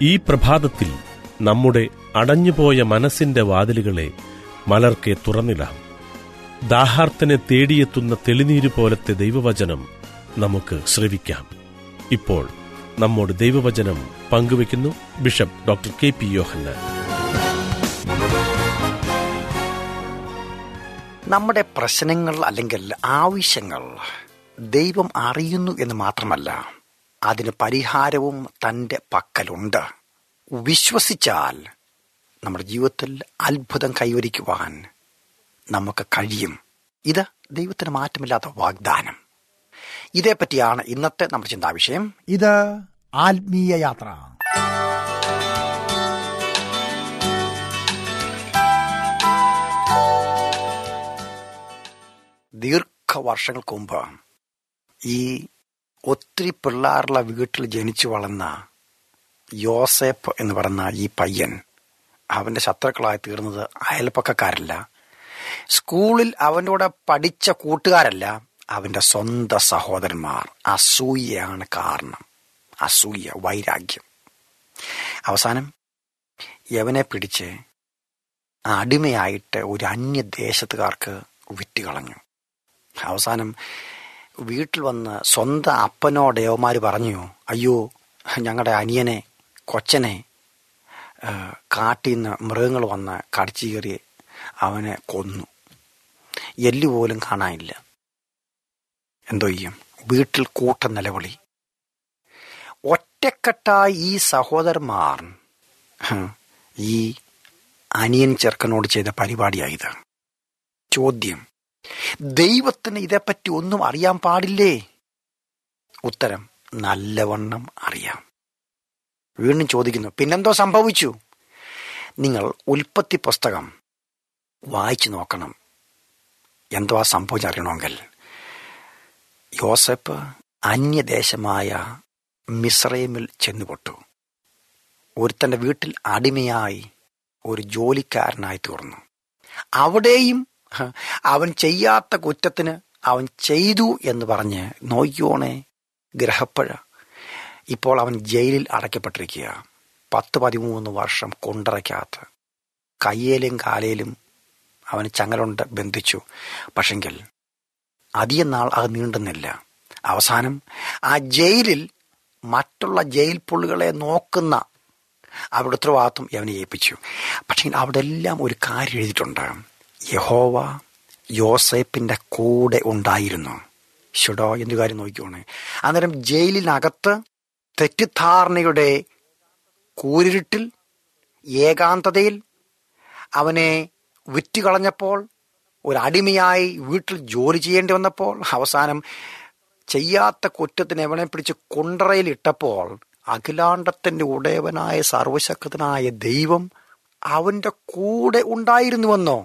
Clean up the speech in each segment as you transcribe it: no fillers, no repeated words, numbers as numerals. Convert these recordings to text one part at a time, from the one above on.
ഈ പ്രഭാതത്തിൽ നമ്മുടെ അടഞ്ഞുപോയ മനസ്സിന്റെ വാതിലുകളെ മലർക്കെ തുറന്നിടാം. ദാഹാർത്തനെ തേടിയെത്തുന്ന തെളിനീര് പോലത്തെ ദൈവവചനം നമുക്ക് ശ്രവിക്കാം. ഇപ്പോൾ നമ്മോട് ദൈവവചനം പങ്കുവയ്ക്കുന്നു ബിഷപ്പ് ഡോക്ടർ KP യോഹന്നാൻ. നമ്മുടെ പ്രശ്നങ്ങൾ അല്ലെങ്കിൽ ആവശ്യങ്ങൾ ദൈവം അറിയുന്നു എന്ന് മാത്രമല്ല, അതിന് പരിഹാരവും തൻ്റെ പക്കലുണ്ട്. വിശ്വസിച്ചാൽ നമ്മുടെ ജീവിതത്തിൽ അത്ഭുതം കൈവരിക്കുവാൻ നമുക്ക് കഴിയും. ഇത് ദൈവത്തിന് മാറ്റമില്ലാത്ത വാഗ്ദാനം. ഇതേപ്പറ്റിയാണ് ഇന്നത്തെ നമ്മുടെ ചിന്താവിഷയം. ഇത് ആത്മീയ യാത്ര. ദീർഘവർഷങ്ങൾക്ക് മുമ്പ് ഈ ഒത്തിരി പിള്ളേരുള്ള വീട്ടിൽ ജനിച്ചു വളർന്ന യോസേപ്പ് എന്ന് പറയുന്ന ഈ പയ്യൻ, അവൻ്റെ ശത്രുക്കളായി തീർന്നത് അയൽപ്പക്കക്കാരല്ല, സ്കൂളിൽ അവൻ്റെ കൂടെ പഠിച്ച കൂട്ടുകാരല്ല, അവൻ്റെ സ്വന്തം സഹോദരന്മാർ. അസൂയയാണ് കാരണം. അസൂയ, വൈരാഗ്യം. അവസാനം യവനെ പിടിച്ച് അടിമയായിട്ട് ഒരു അന്യദേശത്തുകാർക്ക് വിറ്റുകളഞ്ഞു. അവസാനം വീട്ടിൽ വന്ന് സ്വന്തം അപ്പനോട് യവന്മാർ പറഞ്ഞു, അയ്യോ ഞങ്ങളുടെ അനിയനെ, കൊച്ചനെ കാട്ടിൽ നിന്ന് മൃഗങ്ങൾ വന്ന് കടിച്ചു കയറി അവനെ കൊന്നു, എല്ലുപോലും കാണാനില്ല. എന്തോ ചെയ്യും? വീട്ടിൽ കൂട്ട നിലവിളി. ഒറ്റക്കെട്ടായി ഈ സഹോദരന്മാർ ഈ അനിയൻ ചെറുക്കനോട് ചെയ്ത പരിപാടിയായത്. ചോദ്യം: ദൈവത്തിന് ഇതേപ്പറ്റി ഒന്നും അറിയാൻ പാടില്ലേ? ഉത്തരം: നല്ലവണ്ണം അറിയാം. വീണ്ടും ചോദിക്കുന്നു, പിന്നെന്തോ സംഭവിച്ചു? നിങ്ങൾ ഉൽപ്പത്തി പുസ്തകം വായിച്ചു നോക്കണം. എന്തോ ആ സംഭവിച്ച് അറിയണമെങ്കിൽ. യോസേപ്പ് അന്യദേശമായ മിസ്രൈമിൽ ചെന്നുപെട്ടു. ഒരുത്തൻ്റെ വീട്ടിൽ അടിമയായി ഒരു ജോലിക്കാരനായി തീർന്നു. അവിടെയും അവൻ ചെയ്യാത്ത കുറ്റത്തിന് അവൻ ചെയ്തു എന്ന് പറഞ്ഞ് നോക്കിയോണേ ഗ്രഹപ്പഴ. ഇപ്പോൾ അവൻ ജയിലിൽ അടയ്ക്കപ്പെട്ടിരിക്കുക. 10-13 വർഷം കൊണ്ടറയ്ക്കകത്ത്. കയ്യേലും കാലേലും അവന് ചങ്ങലുണ്ട് ബന്ധിച്ചു. പക്ഷെങ്കിൽ അധികം നാൾ അത് നീണ്ടുന്നില്ല. അവസാനം ആ ജയിലിൽ മറ്റുള്ള ജയിൽ പുള്ളികളെ നോക്കുന്ന അവരുടെ ഉത്തരവാദിത്വം അവനെ ഏൽപ്പിച്ചു. പക്ഷേ അവിടെ എല്ലാം ഒരു കാര്യം എഴുതിയിട്ടുണ്ട്: യഹോവ യോസേപ്പിൻ്റെ കൂടെ ഉണ്ടായിരുന്നു. ശുടോ, എന്തു കാര്യം നോക്കിക്കോണേ. അന്നേരം ജയിലിനകത്ത് തെറ്റിദ്ധാരണയുടെ കൂരിരുട്ടിൽ, ഏകാന്തതയിൽ അവനെ വിറ്റുകളഞ്ഞപ്പോൾ, ഒരു അടിമയായി വീട്ടിൽ ജോലി ചെയ്യേണ്ടി വന്നപ്പോൾ, അവസാനം ചെയ്യാത്ത കുറ്റത്തിന് അവനെ പിടിച്ച് കുണ്ടറയിൽ ഇട്ടപ്പോൾ, അഖിലാണ്ടത്തിൻ്റെ ഉടയവനായ സർവശക്തനായ ദൈവം അവൻ്റെ കൂടെ ഉണ്ടായിരുന്നുവെന്നോ?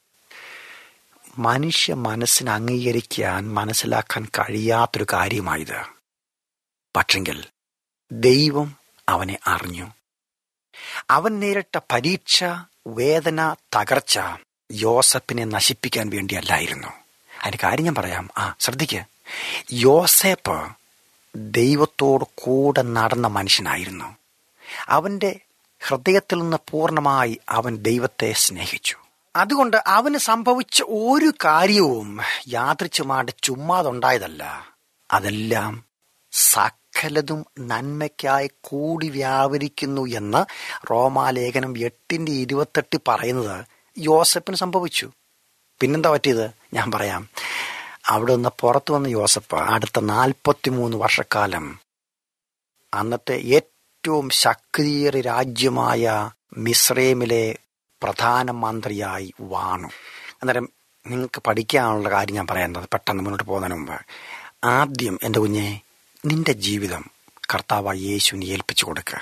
മനുഷ്യ മനസ്സിന് അംഗീകരിക്കാൻ, മനസ്സിലാക്കാൻ കഴിയാത്തൊരു കാര്യമായത്. പക്ഷെങ്കിൽ ദൈവം അവനെ അറിഞ്ഞു. അവൻ നേരിട്ട പരീക്ഷ, വേദന, തകർച്ച യോസേപ്പിനെ നശിപ്പിക്കാൻ വേണ്ടിയല്ലായിരുന്നു. അതിന് കാര്യം ഞാൻ പറയാം. ശ്രദ്ധിക്ക്. യോസേപ്പ് ദൈവത്തോട് കൂടെ നടന്ന മനുഷ്യനായിരുന്നു. അവൻ്റെ ഹൃദയത്തിൽ നിന്ന് പൂർണ്ണമായി അവൻ ദൈവത്തെ സ്നേഹിച്ചു. അതുകൊണ്ട് അവന് സംഭവിച്ച ഒരു കാര്യവും യാദൃച്ഛമായിട്ട് ചുമ്മാതുണ്ടായതല്ല. അതെല്ലാം സകലതും നന്മയ്ക്കായി കൂടി വ്യാപരിക്കുന്നു എന്ന് റോമാലേഖനം 8:28 പറയുന്നത് യോസേപ്പിന് സംഭവിച്ചു. പിന്നെന്താ പറ്റിയത്? ഞാൻ പറയാം. അവിടെ നിന്ന് പുറത്തു വന്ന യോസേപ്പ് അടുത്ത 43 വർഷക്കാലം അന്നത്തെ ഏറ്റവും ശക്തിയേറിയ രാജ്യമായ മിസ്രൈമിലെ പ്രധാനമന്ത്രിയായി വാണു. അന്നേരം നിങ്ങൾക്ക് പഠിക്കാനുള്ള കാര്യം ഞാൻ പറയുന്നത് പെട്ടെന്ന് മുന്നോട്ട് പോകുന്നതിന് മുമ്പ്, ആദ്യം എൻ്റെ കുഞ്ഞെ, നിന്റെ ജീവിതം കർത്താവായ യേശുവിനെ ഏൽപ്പിച്ചു കൊടുക്കുക.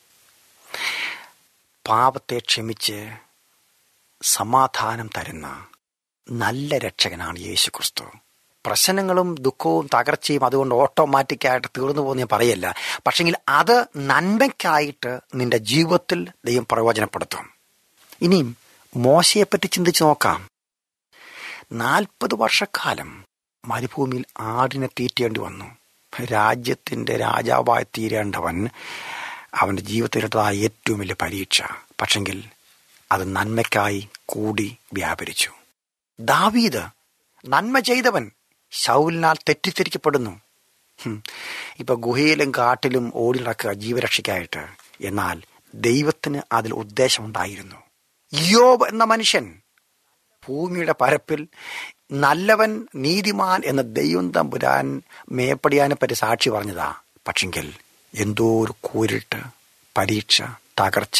പാപത്തെ ക്ഷമിച്ച് സമാധാനം തരുന്ന നല്ല രക്ഷകനാണ് യേശു ക്രിസ്തു. പ്രശ്നങ്ങളും ദുഃഖവും തകർച്ചയും അതുകൊണ്ട് ഓട്ടോമാറ്റിക്കായിട്ട് തീർന്നു പോകുന്ന ഞാൻ പറയല്ല. പക്ഷെങ്കിൽ അത് നന്മയ്ക്കായിട്ട് നിന്റെ ജീവിതത്തിൽ ദൈവം പ്രയോജനപ്പെടുത്തും. ഇനിയും മോശയെപ്പറ്റി ചിന്തിച്ച് നോക്കാം. 40 വർഷക്കാലം മരുഭൂമിയിൽ ആടിനെ തീറ്റേണ്ടി വന്നു. രാജ്യത്തിൻ്റെ രാജാവായി തീരേണ്ടവൻ അവൻ്റെ ജീവിതത്തിലിട്ടതായ ഏറ്റവും വലിയ പരീക്ഷ. പക്ഷെങ്കിൽ അത് നന്മയ്ക്കായി കൂടി വ്യാപരിച്ചു. ദാവീദ് നന്മ ചെയ്തവൻ ശൗലിനാൽ തെറ്റിദ്ധരിക്കപ്പെടുന്നു. ഇപ്പൊ ഗുഹയിലും കാട്ടിലും ഓടി നടക്കുക ജീവരക്ഷയ്ക്കായിട്ട്. എന്നാൽ ദൈവത്തിന് അതിൽ ഉദ്ദേശമുണ്ടായിരുന്നു. യോബ് എന്ന മനുഷ്യൻ ഭൂമിയുടെ പരപ്പിൽ നല്ലവൻ നീതിമാൻ എന്ന ദൈവം തമ്പുരാൻ മേപ്പടിയാനെ പറ്റി സാക്ഷി പറഞ്ഞതാ. പക്ഷെങ്കിൽ എന്തോ ഒരു കൂരിട്ട്, പരീക്ഷ, തകർച്ച,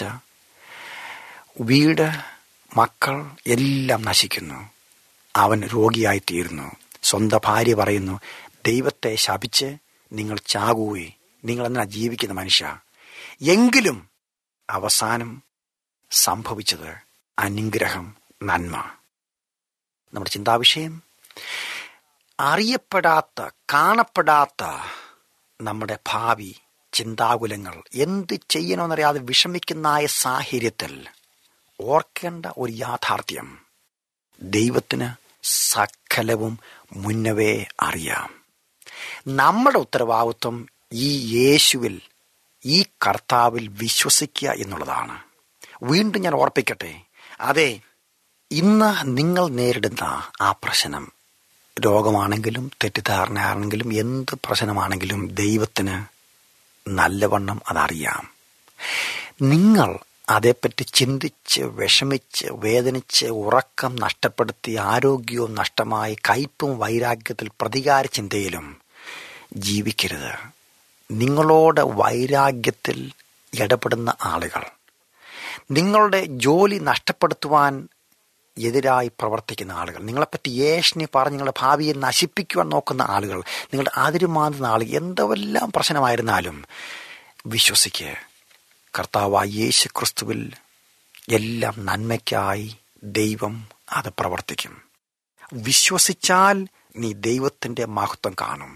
വീട്, മക്കൾ എല്ലാം നശിക്കുന്നു. അവൻ രോഗിയായിത്തീരുന്നു. സ്വന്തം ഭാര്യ പറയുന്നു, ദൈവത്തെ ശപിച്ച് നിങ്ങൾ ചാകുകയെ, നിങ്ങളെന്നാ ജീവിക്കുന്ന മനുഷ്യ. എങ്കിലും അവസാനം സംഭവിച്ചത് അനുഗ്രഹം, നന്മ. നമ്മുടെ ചിന്താവിഷയം അറിയപ്പെടാത്ത, കാണപ്പെടാത്ത നമ്മുടെ ഭാവി ചിന്താകുലങ്ങൾ, എന്ത് ചെയ്യണമെന്നറിയാതെ വിഷമിക്കുന്ന സാഹചര്യത്തിൽ ഓർക്കേണ്ട ഒരു യാഥാർത്ഥ്യം, ദൈവത്തിന് സകലവും മുന്നവേ അറിയാം. നമ്മുടെ ഉത്തരവാദിത്വം ഈ യേശുവിൽ, ഈ കർത്താവിൽ വിശ്വസിക്കുക എന്നുള്ളതാണ്. വീണ്ടും ഞാൻ ഓർപ്പിക്കട്ടെ, അതെ, ഇന്ന് നിങ്ങൾ നേരിടുന്ന ആ പ്രശ്നം, രോഗമാണെങ്കിലും തെറ്റിദ്ധാരണയാണെങ്കിലും എന്ത് പ്രശ്നമാണെങ്കിലും ദൈവത്തിന് നല്ലവണ്ണം അതറിയാം. നിങ്ങൾ അതേപ്പറ്റി ചിന്തിച്ച് വിഷമിച്ച് വേദനിച്ച് ഉറക്കം നഷ്ടപ്പെടുത്തി ആരോഗ്യവും നഷ്ടമായി കയ്പും വൈരാഗ്യത്തിൽ പ്രതികാര ചിന്തയിലും ജീവിക്കരുത്. നിങ്ങളോട് വൈരാഗ്യത്തിൽ ഇടപെടുന്ന ആളുകൾ, നിങ്ങളുടെ ജോലി നഷ്ടപ്പെടുത്തുവാൻ എതിരായി പ്രവർത്തിക്കുന്ന ആളുകൾ, നിങ്ങളെപ്പറ്റി ഏഷണി പറഞ്ഞ് നിങ്ങളുടെ ഭാവിയെ നശിപ്പിക്കുവാൻ നോക്കുന്ന ആളുകൾ, നിങ്ങളുടെ അതിരുമാറുന്ന ആളുകൾ, എന്തെല്ലാം പ്രശ്നമായിരുന്നാലും വിശ്വസിക്കുക, കർത്താവായ യേശു ക്രിസ്തുവിൽ എല്ലാം നന്മയ്ക്കായി ദൈവം അത് പ്രവർത്തിക്കും. വിശ്വസിച്ചാൽ നീ ദൈവത്തിൻ്റെ മഹത്വം കാണും.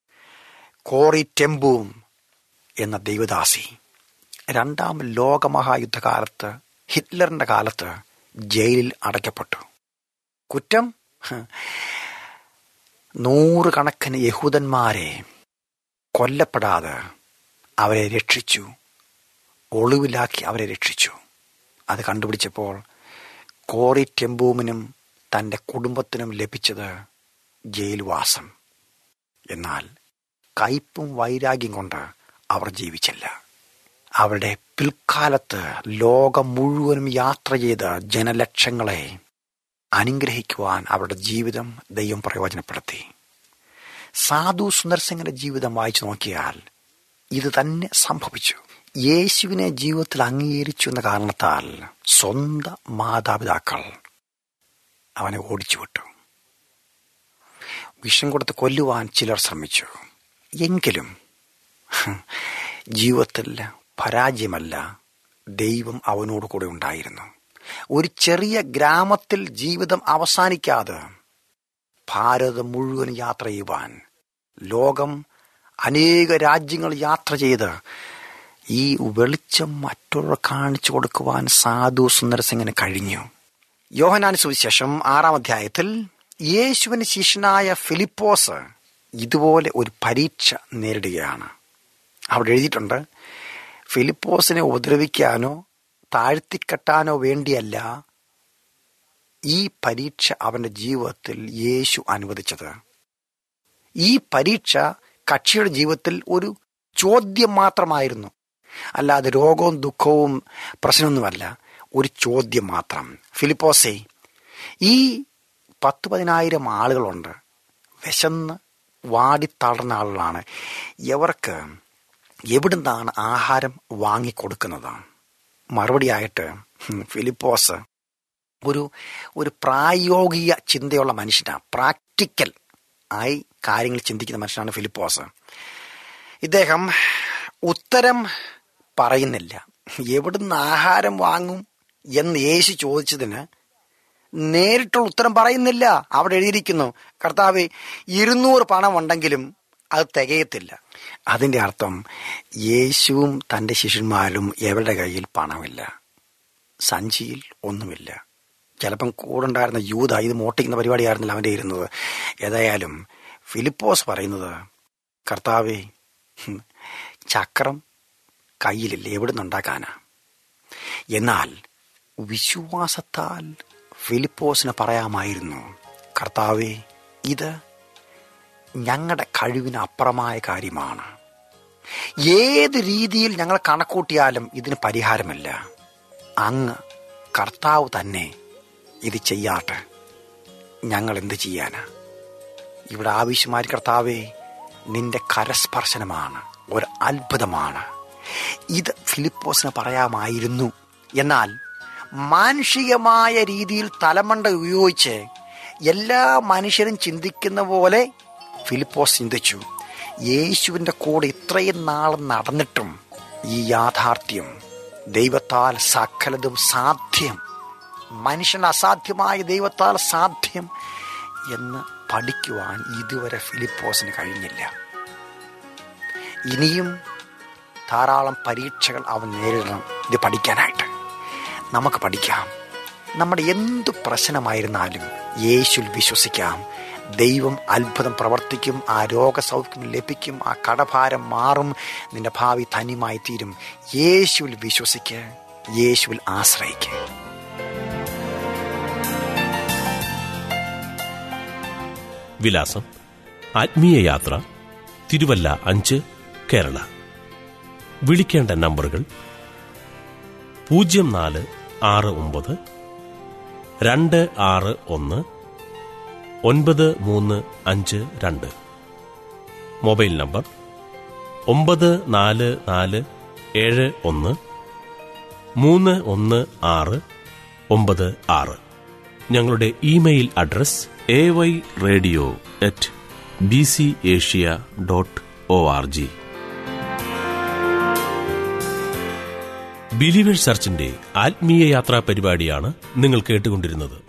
കോറി ടെംബൂം എന്ന ദൈവദാസി രണ്ടാം ലോകമഹായുദ്ധകാലത്ത്, ഹിറ്റ്ലറിൻ്റെ കാലത്ത് ജയിലിൽ അടയ്ക്കപ്പെട്ടു. കുറ്റം, 100 കണക്കിന് യഹൂദന്മാരെ കൊല്ലപ്പെടാതെ അവരെ രക്ഷിച്ചു, ഒളിവിലാക്കി അവരെ രക്ഷിച്ചു. അത് കണ്ടുപിടിച്ചപ്പോൾ കോറി ടെംബൂമിനും തൻ്റെ കുടുംബത്തിനും ലഭിച്ചത് ജയിൽവാസം. എന്നാൽ കയ്പും വൈരാഗ്യം കൊണ്ട് അവർ ജീവിച്ചില്ല. അവരുടെ പിൽക്കാലത്ത് ലോകം മുഴുവനും യാത്ര ചെയ്ത് ജനലക്ഷങ്ങളെ അനുഗ്രഹിക്കുവാൻ അവരുടെ ജീവിതം ദൈവം പ്രയോജനപ്പെടുത്തി. സാധു സുന്ദർ സിംഗിന്റെ ജീവിതം വായിച്ചു നോക്കിയാൽ ഇത് തന്നെ സംഭവിച്ചു. യേശുവിനെ ജീവിതത്തിൽ അംഗീകരിച്ചു എന്ന കാരണത്താൽ സ്വന്തം മാതാപിതാക്കൾ അവനെ ഓടിച്ചുവിട്ടു. വിഷം കൊടുത്ത് കൊല്ലുവാൻ ചിലർ ശ്രമിച്ചു. എങ്കിലും ജീവിതത്തിൽ പരാജയമല്ല, ദൈവം അവനോട് കൂടെ ഉണ്ടായിരുന്നു. ഒരു ചെറിയ ഗ്രാമത്തിൽ ജീവിതം അവസാനിക്കാതെ ഭാരതം മുഴുവൻ യാത്ര ചെയ്യുവാൻ, ലോകം അനേക രാജ്യങ്ങൾ യാത്ര ചെയ്ത് ഈ വെളിച്ചം മറ്റുള്ളവർ കാണിച്ചു കൊടുക്കുവാൻ സാധു സുന്ദർ സിംഗിന് കഴിഞ്ഞു. യോഹന്നാൻ സുവിശേഷം 6-ാം അധ്യായത്തിൽ യേശുവിന് ശിഷ്യനായ ഫിലിപ്പോസ് ഇതുപോലെ ഒരു പരീക്ഷ നേരിടുകയാണ്. അവിടെ എഴുതിയിട്ടുണ്ട്, ഫിലിപ്പോസിനെ ഉപദ്രവിക്കാനോ താഴ്ത്തിക്കെട്ടാനോ വേണ്ടിയല്ല ഈ പരീക്ഷ അവൻ്റെ ജീവിതത്തിൽ യേശു അനുവദിച്ചത്. ഈ പരീക്ഷ കക്ഷിയുടെ ജീവിതത്തിൽ ഒരു ചോദ്യം മാത്രമായിരുന്നു, അല്ലാതെ രോഗവും ദുഃഖവും പ്രശ്നമൊന്നുമല്ല, ഒരു ചോദ്യം മാത്രം. ഫിലിപ്പോസേ, ഈ 10,000 ആളുകളുണ്ട്, വിശന്ന് വാടിത്തളർന്ന ആളുകളാണ്, ഇവർക്ക് എവിടുന്നാണ് ആഹാരം വാങ്ങിക്കൊടുക്കുന്നത്? മറുപടിയായിട്ട് ഫിലിപ്പോസ് ഒരു പ്രായോഗിക ചിന്തയുള്ള മനുഷ്യനാണ്, പ്രാക്ടിക്കൽ ആയി കാര്യങ്ങൾ ചിന്തിക്കുന്ന മനുഷ്യനാണ് ഫിലിപ്പോസ്. ഇദ്ദേഹം ഉത്തരം പറയുന്നില്ല. എവിടുന്ന് ആഹാരം വാങ്ങും എന്ന് യേശു ചോദിച്ചതിന് നേരിട്ടുള്ള ഉത്തരം പറയുന്നില്ല. അവിടെ എഴുതിയിരിക്കുന്നു, കർത്താവേ, 200 പണം ഉണ്ടെങ്കിലും അത് തികയത്തില്ല. അതിൻ്റെ അർത്ഥം യേശുവും തൻ്റെ ശിഷ്യന്മാരും എവരുടെ കയ്യിൽ പണമില്ല, സഞ്ചിയിൽ ഒന്നുമില്ല. ചിലപ്പം കൂടുണ്ടായിരുന്ന യൂദ ഇത് മോട്ടിക്കുന്ന പരിപാടിയായിരുന്നില്ല അവൻ്റെ ഇരുന്നത്. ഏതായാലും ഫിലിപ്പോസ് പറയുന്നത്, കർത്താവേ, ചക്രം കയ്യിലില്ല, എവിടെ നിന്നുണ്ടാക്കാനാ? എന്നാൽ വിശ്വാസത്താൽ ഫിലിപ്പോസിന് പറയാമായിരുന്നു, കർത്താവേ, ഇത് ഞങ്ങളുടെ കഴിവിന് അപ്പുറമായ കാര്യമാണ്. ഏത് രീതിയിൽ ഞങ്ങൾ കണക്കൂട്ടിയാലും ഇതിന് പരിഹാരമില്ല. അങ്ങ് കർത്താവ് തന്നെ ഇത് ചെയ്യാട്ടെ, ഞങ്ങൾ എന്ത് ചെയ്യാനാ? ഇവിടെ ആവശ്യമായ കർത്താവേ, നിന്റെ കരസ്പർശനമാണ്, ഒരു അത്ഭുതമാണ്. ഇത് ഫിലിപ്പോസിന് പറയാമായിരുന്നു. എന്നാൽ മാനുഷികമായ രീതിയിൽ തലമണ്ട ഉപയോഗിച്ച് എല്ലാ മനുഷ്യരും ചിന്തിക്കുന്ന പോലെ ഫിലിപ്പോസ് ചിന്തിച്ചു. യേശുവിൻ്റെ കൂടെ ഇത്രയും നാൾ നടന്നിട്ടും ഈ യാഥാർത്ഥ്യം, ദൈവത്താൽ സകലതും സാധ്യം, മനുഷ്യന് അസാധ്യമായ ദൈവത്താൽ സാധ്യം എന്ന് പഠിക്കുവാൻ ഇതുവരെ ഫിലിപ്പോസിന് കഴിഞ്ഞില്ല. ഇനിയും ധാരാളം പരീക്ഷകൾ അവൻ നേരിടണം ഇത് പഠിക്കാനായിട്ട്. നമുക്ക് പഠിക്കാം. നമ്മുടെ എന്തു പ്രശ്നമായിരുന്നാലും യേശുവിൽ വിശ്വസിക്കാം. ദൈവം അത്ഭുതം പ്രവർത്തിക്കും. ആ രോഗസൗഖ്യം ലഭിക്കും. ആ കടഭാരം മാറും. നിന്റെ ഭാവി ധന്യമായി തീരും. യേശുവിൽ വിശ്വസിക്ക്, യേശുവിൽ ആശ്രയിക്ക്. വിലാസം: ആത്മീയ യാത്ര, തിരുവല്ല 5, കേരള. വിളിക്കേണ്ട നമ്പറുകൾ 0469 261 9352. Mobile number 9447131696. ഞങ്ങളുടെ ഇമെയിൽ അഡ്രസ് ayradio@bcasia.org. ബിലീവേഴ്സ് ചർച്ചിന്റെ ആത്മീയ യാത്രാ പരിപാടിയാണ് നിങ്ങൾ കേട്ടുകൊണ്ടിരുന്നത്.